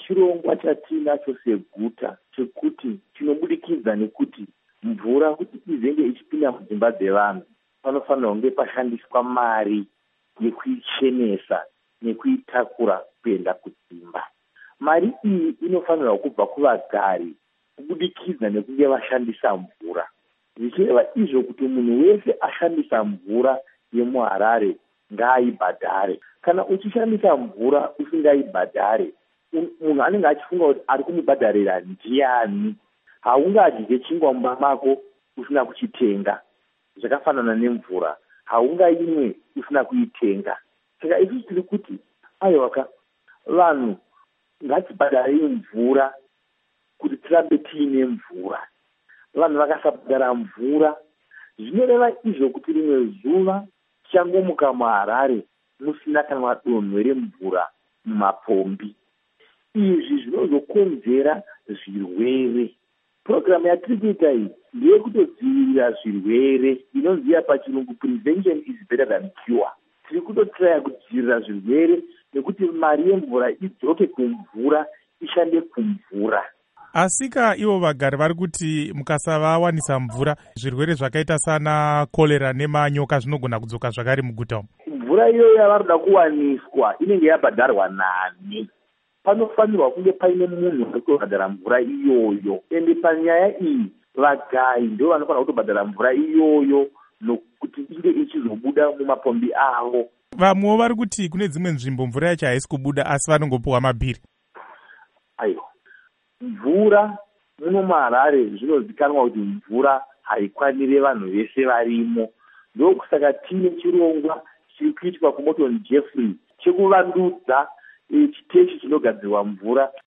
chirongwa chatinacho seguta chekuti chinobudikidza nekuti mvura kuti izenge ichipinda mudzimba dzevanhu panofanira kunge pashandiswa mari yekuichenesa nekuitakura kuenda kudzimba. Mari iyi inofanirwa kubva kuvagari kubudikidza nekunge vashandisa mvura. Zvichireva izvo kuti munhu wese ashandisa mvura yemuHarare ngaaibhadhare. Kana uchishandisa mvura usingaibhadhare, munhu anenge achifunga kuti ari kumubhadharira ndiani. Haungadye chingwa mumba mako usina kuchitenga. Zvakafanana nemvura, haungaimwe usina kuitenga. Saka isusu tiri kuti aiwaka vanhu ngatibhadharei mvura kuti tirambe tiine mvura. Vanhu vakasabhadhara mvura, zvinoreva izvo kuti rimwe zuva tichangomuka muHarare musina kana donhwe remvura mumapombi. Izvi zvinozokonzera zvirwere. Purogiramu yatiri kuita iyi ndeyekutodzivirira zvirwere, inonziya pachirungu prevention is better than cure. Tiri kutotiraya kudzivirira zvirwere nekuti mari yemvura idzoke kumvura, ishande kumvura. Asika ivo vagari vari kuti mukasavawanisa mvura, zvirwere zvakaita sana kolera nemanyoka zvinogona kudzoka zvakare muguta umu. Mvura iyoyo yavaroda kuwaniswa inenge yabhadharwa nani? Panofanirwa kunge paine munhu anotobhadhara mvura iyoyo. Ende panyaya iyi vagari ndio vanofanira kutobhadhara mvura iyoyo nokuti inge ichizobuda mumapombi avo. Vamwewo vari kuti kune dzimwe nzvimbo mvura yacho haisi kubuda asi vanongopiwa mabhiri. Aiwa, mvura muno muHarare zvinozikanwa kuti mvura haikwanire vanhu vese varimo. Ndokusaka tine chirongwa chiri kuitwa kuMorton Jeffrey chekuvandudza chiteshi chinogadzirwa mvura